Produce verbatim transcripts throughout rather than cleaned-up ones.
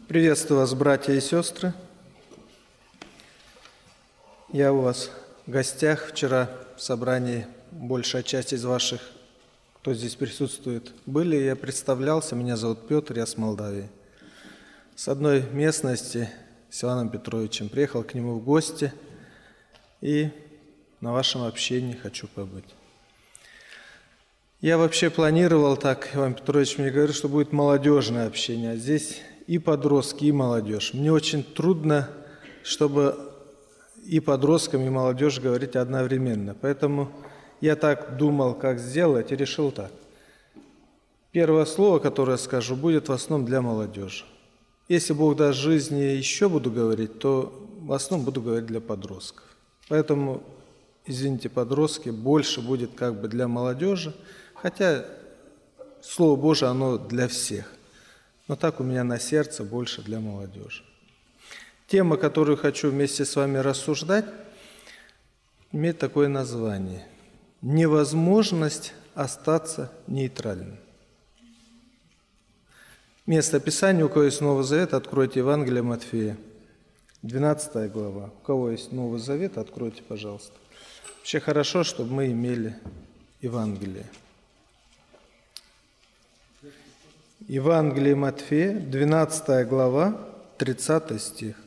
Приветствую вас, братья и сестры. Я у вас в гостях. Вчера в собрании большая часть из ваших, кто здесь присутствует, были. Я представлялся, меня зовут Петр, я с Молдавии. С одной местности, с Иваном Петровичем, приехал к нему в гости и на вашем общении хочу побыть. Я вообще планировал так, Иван Петрович мне говорит, что будет молодежное общение, а здесь и подростки, и молодежь. Мне очень трудно, чтобы и подросткам, и молодежь говорить одновременно. Поэтому я так думал, как сделать, и решил так. Первое слово, которое я скажу, будет в основном для молодежи. Если Бог даст жизни еще буду говорить, то в основном буду говорить для подростков. Поэтому, извините, подростки, больше будет как бы для молодежи, хотя Слово Божие, оно для всех. Но так у меня на сердце больше для молодежи. Тема, которую хочу вместе с вами рассуждать, имеет такое название – «Невозможность остаться нейтральным». Место Писания, у кого есть Новый Завет, откройте Евангелие Матфея, двенадцатая глава. У кого есть Новый Завет, откройте, пожалуйста. Вообще хорошо, чтобы мы имели Евангелие. Евангелие Матфея, двенадцатая глава, тридцатый стих.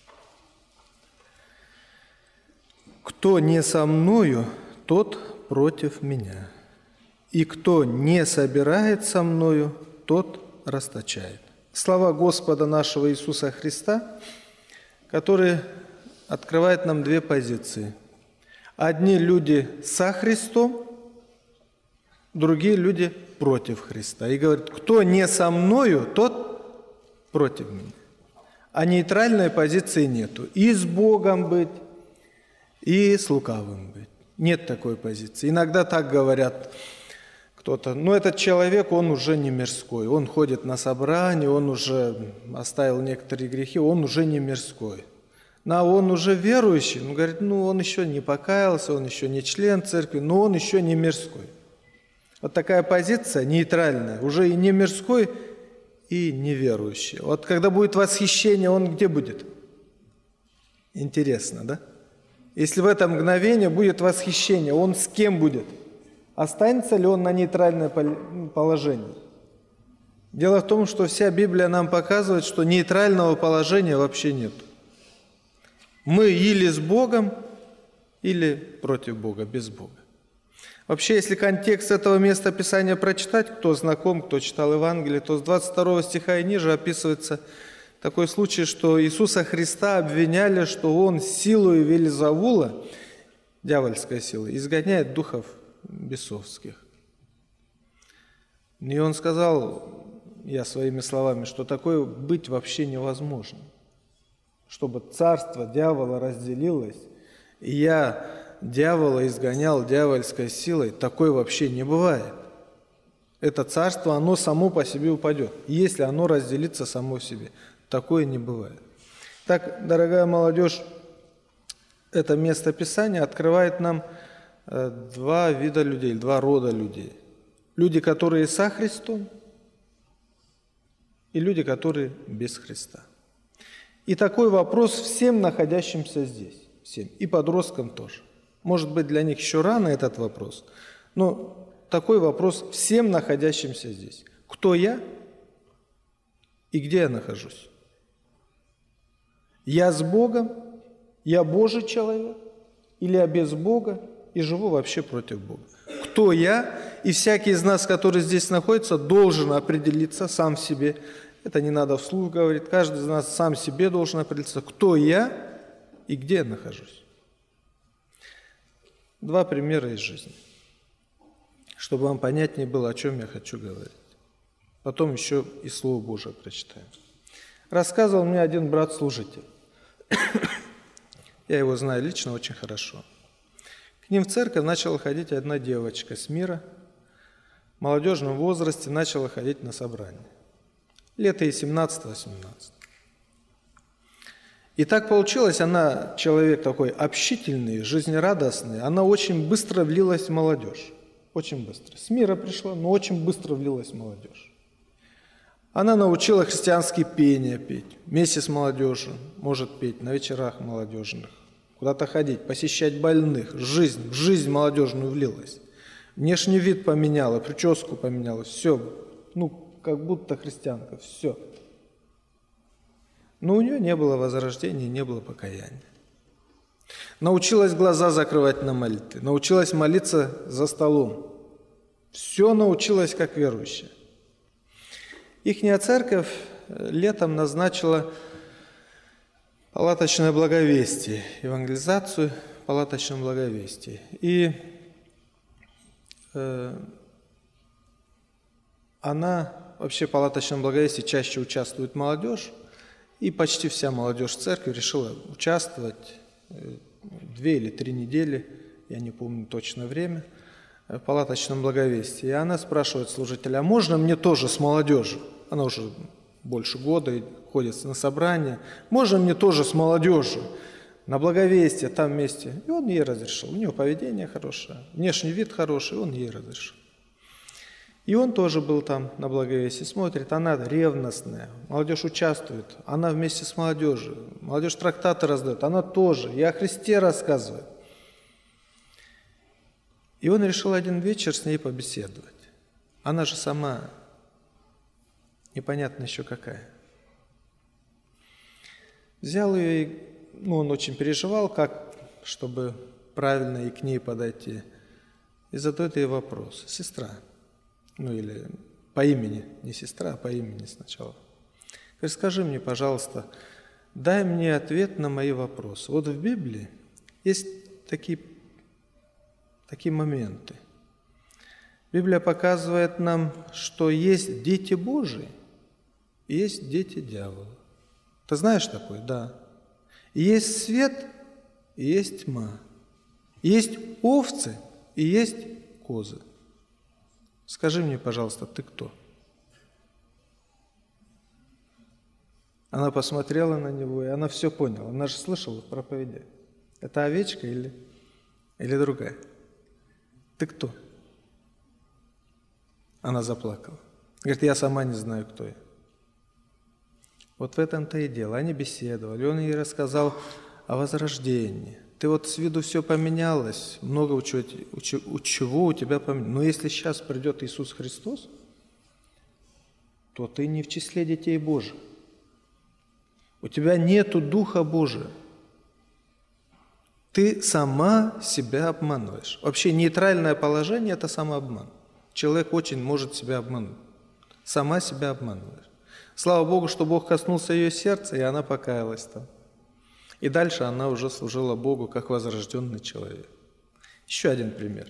«Кто не со мною, тот против меня, и кто не собирает со мною, тот расточает». Слова Господа нашего Иисуса Христа, которые открывают нам две позиции. Одни люди со Христом, другие люди против Христа. И говорит, кто не со мною, тот против меня. А нейтральной позиции нету. И с Богом быть, и с лукавым быть. Нет такой позиции. Иногда так говорят кто-то, ну этот человек, он уже не мирской, он ходит на собрание, он уже оставил некоторые грехи, он уже не мирской. Но он уже верующий, он говорит, ну он еще не покаялся, он еще не член церкви, но он еще не мирской. Вот такая позиция нейтральная, уже и не мирской, и неверующий. Вот когда будет восхищение, он где будет? Интересно, да? Если в это мгновение будет восхищение, он с кем будет? Останется ли он на нейтральное положение? Дело в том, что вся Библия нам показывает, что нейтрального положения вообще нет. Мы или с Богом, или против Бога, без Бога. Вообще, если контекст этого места Писания прочитать, кто знаком, кто читал Евангелие, то с двадцать второго стиха и ниже описывается такой случай, что Иисуса Христа обвиняли, что Он силою Вельзевула, дьявольской силой, изгоняет духов бесовских. И Он сказал, я своими словами, что такое быть вообще невозможно. Чтобы царство дьявола разделилось, и я дьявола изгонял дьявольской силой, такое вообще не бывает. Это царство, оно само по себе упадет, если оно разделится само в себе. Такое не бывает. Так, дорогая молодежь, это место Писания открывает нам два вида людей, два рода людей. Люди, которые со Христом, и люди, которые без Христа. И такой вопрос всем находящимся здесь, всем, и подросткам тоже. Может быть, для них еще рано этот вопрос, но такой вопрос всем находящимся здесь. Кто я и где я нахожусь? Я с Богом, я Божий человек, или я без Бога и живу вообще против Бога? Кто я? И всякий из нас, который здесь находится, должен определиться сам в себе. Это не надо вслух говорить. Каждый из нас сам себе должен определиться, кто я и где я нахожусь. Два примера из жизни, чтобы вам понятнее было, о чем я хочу говорить. Потом еще и Слово Божие прочитаем. Рассказывал мне один брат-служитель. Я его знаю лично очень хорошо. К ним в церковь начала ходить одна девочка с мира. В молодежном возрасте начала ходить на собрание. Лет ей семнадцать-восемнадцать. И так получилось, она человек такой общительный, жизнерадостный, она очень быстро влилась в молодежь. Очень быстро. С мира пришла, но очень быстро влилась в молодежь. Она научила христианские пения петь. Вместе с молодежью может петь на вечерах молодежных. Куда-то ходить, посещать больных. Жизнь, в жизнь молодежную влилась. Внешний вид поменяла, прическу поменяла. Все, ну, как будто христианка, все. Но у нее не было возрождения, не было покаяния. Научилась глаза закрывать на молитве. Научилась молиться за столом. Все научилась как верующая. Ихняя церковь летом назначила палаточное благовестие, евангелизацию в палаточном благовестии. И э, она, вообще в палаточном благовестии чаще участвует молодежь, и почти вся молодежь церкви решила участвовать э, две или три недели, я не помню точно время, в палаточном благовестии. И она спрашивает служителя: а можно мне тоже с молодежью? Она уже больше года ходит на собрания. Можно мне тоже с молодежью на благовестие там вместе? И он ей разрешил. У нее поведение хорошее, внешний вид хороший, он ей разрешил. И он тоже был там на благовестии, смотрит, она ревностная, молодежь участвует, она вместе с молодежью, молодежь трактаты раздает, она тоже, и о Христе рассказывает. И он решил один вечер с ней побеседовать. Она же сама непонятно еще какая. Взял ее, и, ну, он очень переживал, как, чтобы правильно и к ней подойти. И задает ей вопрос: сестра, ну или по имени, не сестра, а по имени сначала. Говорит: скажи мне, пожалуйста, дай мне ответ на мои вопросы. Вот в Библии есть такие Такие моменты. Библия показывает нам, что есть дети Божии и есть дети дьявола. Ты знаешь такое? Да. И есть свет, и есть тьма. И есть овцы, и есть козы. Скажи мне, пожалуйста, ты кто? Она посмотрела на него, и она все поняла. Она же слышала в проповеди. Это овечка или, или другая? Ты кто? Она заплакала. Говорит: я сама не знаю, кто я. Вот в этом-то и дело. Они беседовали, он ей рассказал о возрождении. Ты вот с виду все поменялось, много у чего, у чего у тебя поменялось. Но если сейчас придет Иисус Христос, то ты не в числе детей Божьих. У тебя нету Духа Божия. Ты сама себя обманываешь. Вообще нейтральное положение – это самообман. Человек очень может себя обмануть. Сама себя обманываешь. Слава Богу, что Бог коснулся ее сердца, и она покаялась там. И дальше она уже служила Богу как возрожденный человек. Еще один пример.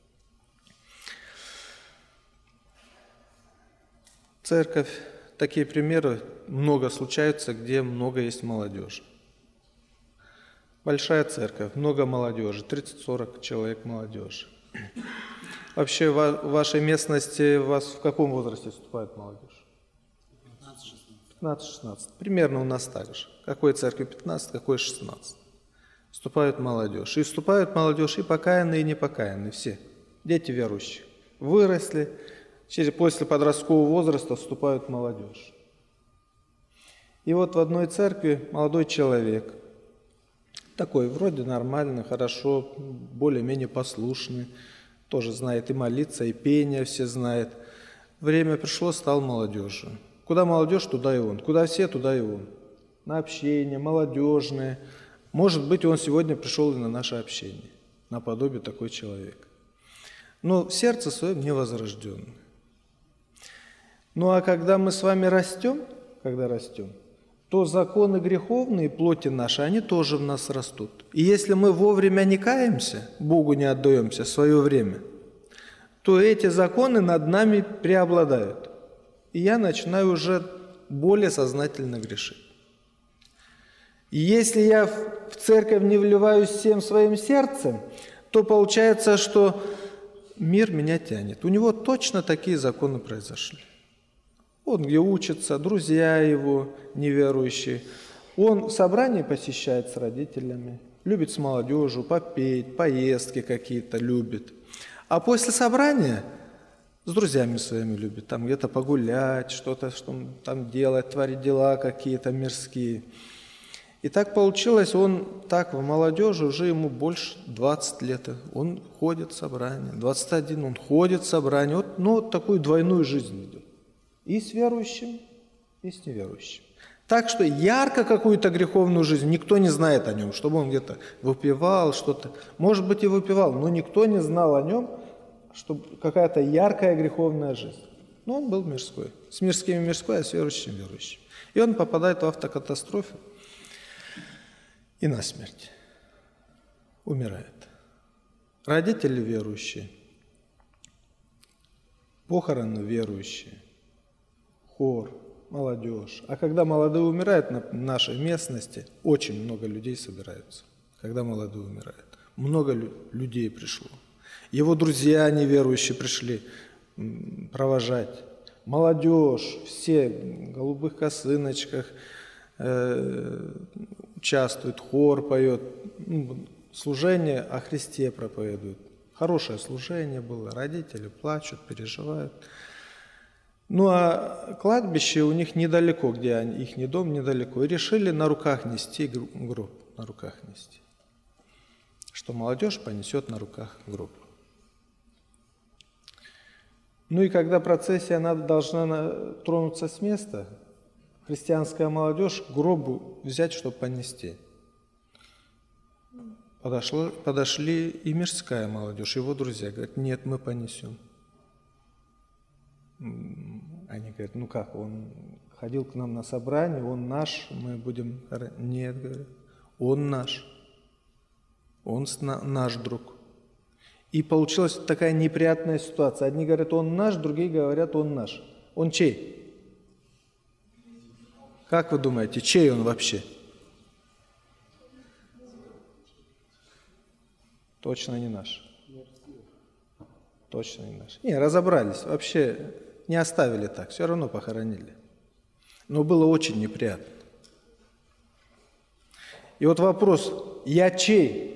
Церковь, такие примеры много случаются, где много есть молодежи. Большая церковь, много молодежи, тридцать-сорок человек молодежи. Вообще в вашей местности у вас в каком возрасте вступает молодежь? пятнадцать-шестнадцать. Примерно у нас так же. Какой церкви пятнадцать, какой шестнадцать. Вступают молодежь. И вступают молодежь и покаянные, и непокаянные, все. Дети верующих. Выросли, через, после подросткового возраста вступают в молодежь. И вот в одной церкви молодой человек, такой вроде нормальный, хорошо, более-менее послушный, тоже знает и молиться, и пение все знает. Время пришло, стал молодежью. Куда молодежь, туда и он. Куда все, туда и он. На общение, молодежное. Может быть, он сегодня пришел и на наше общение. Наподобие такой человек. Но в сердце своем невозрожденный. Ну а когда мы с вами растем, когда растем, то законы греховные, плоти наши, они тоже в нас растут. И если мы вовремя не каемся, Богу не отдаемся в свое время, то эти законы над нами преобладают. И я начинаю уже более сознательно грешить. И если я в церковь не вливаюсь всем своим сердцем, то получается, что мир меня тянет. У него точно такие законы произошли. Он где учится, друзья его неверующие. Он в собрании посещает с родителями, любит с молодежью попеть, поездки какие-то любит. А после собрания с друзьями своими любит, там где-то погулять, что-то что там делать, творить дела какие-то мирские. И так получилось, он так в молодежи, уже ему больше двадцати лет, он ходит в собрание, двадцать один, он ходит в собрание, вот, ну, вот такую двойную жизнь ведет. И с верующим, и с неверующим. Так что ярко какую-то греховную жизнь никто не знает о нем, чтобы он где-то выпивал что-то. Может быть, и выпивал, но никто не знал о нем, что какая-то яркая греховная жизнь. Но он был мирской. С мирскими мирской, а с верующим верующим. И он попадает в автокатастрофу и насмерть. Умирает. Родители верующие, похороны верующие, хор, молодежь. А когда молодые умирают на нашей местности, очень много людей собираются. Когда молодые умирают. Много лю- людей пришло. Его друзья неверующие пришли провожать. Молодежь, все в голубых косыночках э, участвуют, хор поет, ну, служение о Христе проповедует. Хорошее служение было, родители плачут, переживают. Ну а кладбище у них недалеко, где они, их дом недалеко, и решили на руках нести гроб, на руках нести. Что молодежь понесет на руках гроб. Ну и когда процессия она должна тронуться с места, христианская молодежь к гробу взять, чтобы понести. Подошло, подошли и мирская молодежь, его друзья, говорят, нет, мы понесем. Они говорят, ну как, он ходил к нам на собрание, он наш, мы будем... Нет, говорят, он наш, он наш друг. И получилась такая неприятная ситуация. Одни говорят, он наш, другие говорят, он наш. Он чей? Как вы думаете, чей он вообще? Точно не наш. Точно не наш. Не, разобрались. Вообще не оставили так. Все равно похоронили. Но было очень неприятно. И вот вопрос, я чей?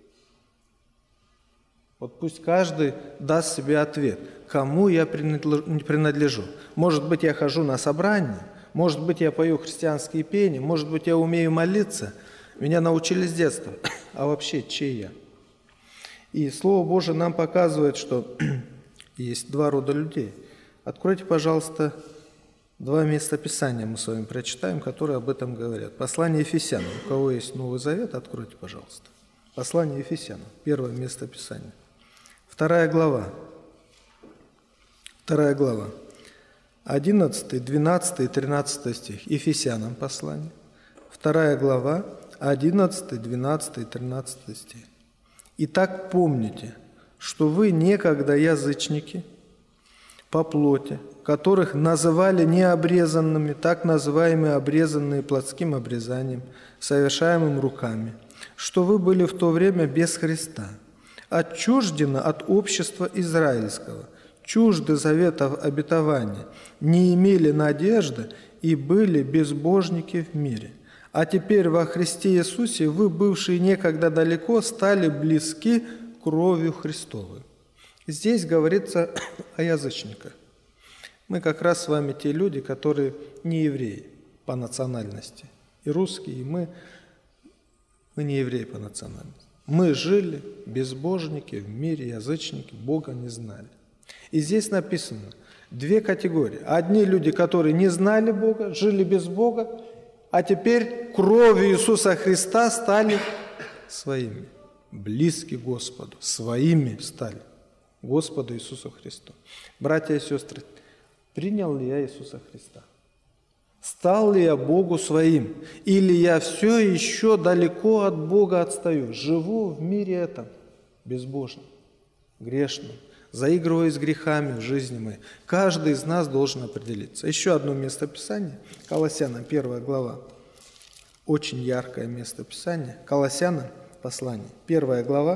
Вот пусть каждый даст себе ответ, кому я принадлежу. Может быть, я хожу на собрание, может быть, я пою христианские песни, может быть, я умею молиться. Меня научили с детства. А вообще, чей я? И Слово Божие нам показывает, что есть два рода людей. Откройте, пожалуйста, два места Писания мы с вами прочитаем, которые об этом говорят. Послание Ефесянам. У кого есть Новый Завет, откройте, пожалуйста. Послание Ефесянам. Первое место Писания. Вторая глава. Вторая глава. одиннадцатый, двенадцатый и тринадцатый стих. Ефесянам послание. Вторая глава. одиннадцатый, двенадцатый и тринадцатый стих. Итак, помните, что вы некогда язычники по плоти, которых называли необрезанными, так называемые обрезанные плотским обрезанием, совершаемым руками, что вы были в то время без Христа, отчуждены от общества израильского, чужды заветов обетования, не имели надежды и были безбожники в мире. А теперь во Христе Иисусе вы, бывшие некогда далеко, стали близки кровью Христовой. Здесь говорится о язычниках. Мы как раз с вами те люди, которые не евреи по национальности. И русские, и мы, мы не евреи по национальности. Мы жили безбожники в мире, язычники, Бога не знали. И здесь написано две категории. Одни люди, которые не знали Бога, жили без Бога, а теперь кровью Иисуса Христа стали своими, близки Господу, своими стали Господу Иисусу Христу. Братья и сестры, принял ли я Иисуса Христа? Стал ли я Богу своим? Или я все еще далеко от Бога отстаю? Живу в мире этом безбожном, грешном, заигрывая с грехами в жизни моей. Каждый из нас должен определиться. Еще одно место Писания. Колоссянам, первая глава. Очень яркое место Писания. Колоссянам, послание, первая глава.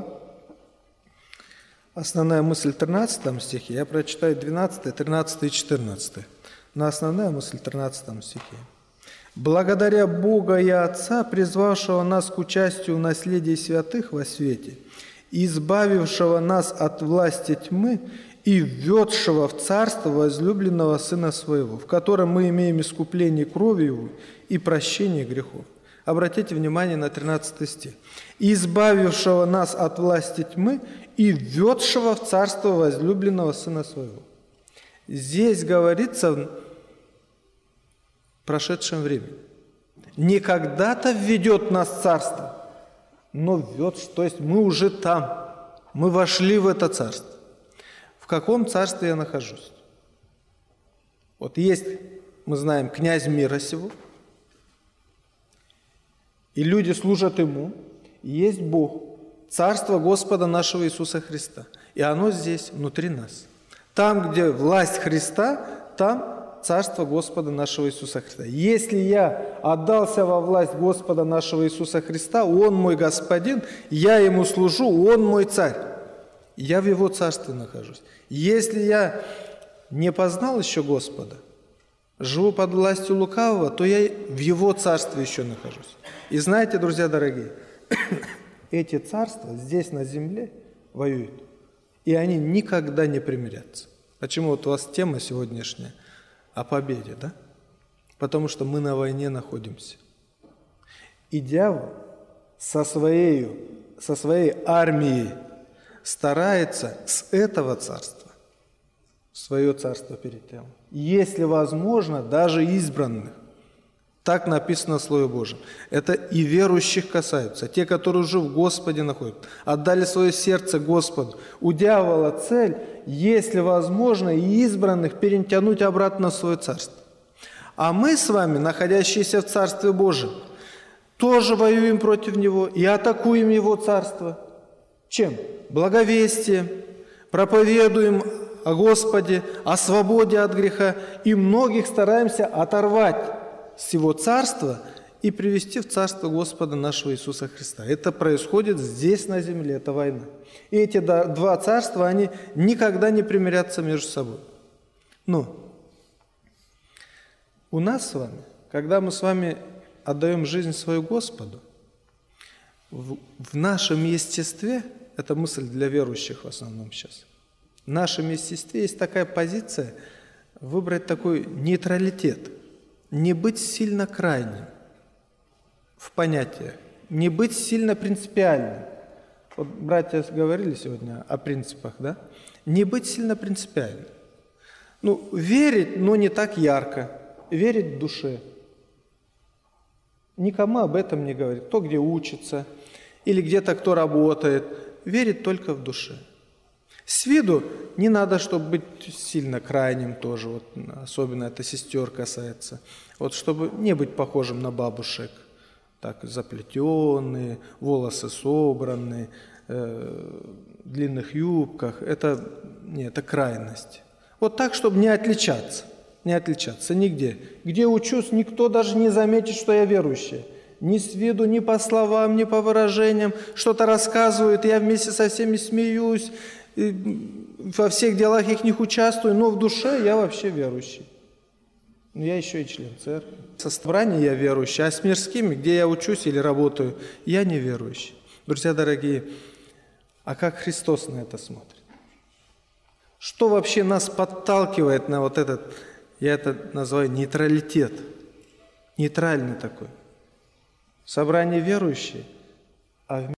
Основная мысль в тринадцатом стихе. Я прочитаю двенадцатый, тринадцатый и четырнадцатый. Но основная мысль в тринадцатом стихе. «Благодаря Бога и Отца, призвавшего нас к участию в наследии святых во свете, избавившего нас от власти тьмы и введшего в царство возлюбленного Сына Своего, в котором мы имеем искупление кровью Его и прощение грехов». Обратите внимание на тринадцатый стих. «И избавившего нас от власти тьмы и введшего в царство возлюбленного Сына Своего». Здесь говорится в прошедшем времени. Не когда-то введет нас в царство, но введшего, то есть мы уже там, мы вошли в это царство. В каком царстве я нахожусь? Вот есть, мы знаем, князь мира сего, и люди служат ему, и есть Бог, царство Господа нашего Иисуса Христа, и оно здесь, внутри нас. Там, где власть Христа, там царство Господа нашего Иисуса Христа. Если я отдался во власть Господа нашего Иисуса Христа, Он мой Господин, я Ему служу, Он мой царь. Я в Его царстве нахожусь. Если я не познал еще Господа, живу под властью лукавого, то я в Его царстве еще нахожусь. И знаете, друзья дорогие, эти царства здесь на земле воюют, и они никогда не примирятся. Почему вот у вас тема сегодняшняя о победе, да? Потому что мы на войне находимся. И дьявол со своей, со своей армией старается с этого царства в свое царство перейти. Если возможно, даже избранных. Так написано в Слове Божьем. Это и верующих касаются, те, которые уже в Господе находятся, отдали свое сердце Господу. У дьявола цель, если возможно, и избранных перетянуть обратно в свое царство. А мы с вами, находящиеся в Царстве Божьем, тоже воюем против него и атакуем его царство. Чем? Благовестием, проповедуем о Господе, о свободе от греха, и многих стараемся оторвать с его царства и привести в царство Господа нашего Иисуса Христа. Это происходит здесь, на земле, это война. И эти два царства, они никогда не примирятся между собой. Но у нас с вами, когда мы с вами отдаем жизнь свою Господу, в, в нашем естестве, это мысль для верующих в основном сейчас, в нашем естестве есть такая позиция выбрать такой нейтралитет, не быть сильно крайним в понятиях, не быть сильно принципиальным. Вот братья говорили сегодня о принципах, да? Не быть сильно принципиальным. Ну, верить, но не так ярко, верить в душе. Никому об этом не говорит. Кто где учится, или где-то кто работает, верит только в душе. С виду не надо, чтобы быть сильно крайним тоже, вот, особенно это сестер касается. Вот чтобы не быть похожим на бабушек, так заплетенные, волосы собранные, э, в длинных юбках, это, не, это крайность. Вот так, чтобы не отличаться, не отличаться нигде. Где учусь, никто даже не заметит, что я верующий. Ни с виду, ни по словам, ни по выражениям, что-то рассказывают, я вместе со всеми смеюсь, во всех делах их них участвую, но в душе я вообще верующий. Я еще и член церкви. Со собрания я верующий, а с мирскими, где я учусь или работаю, я не верующий. Друзья дорогие, а как Христос на это смотрит? Что вообще нас подталкивает на вот этот, я это называю нейтралитет, нейтральный такой? Собрание верующие, а в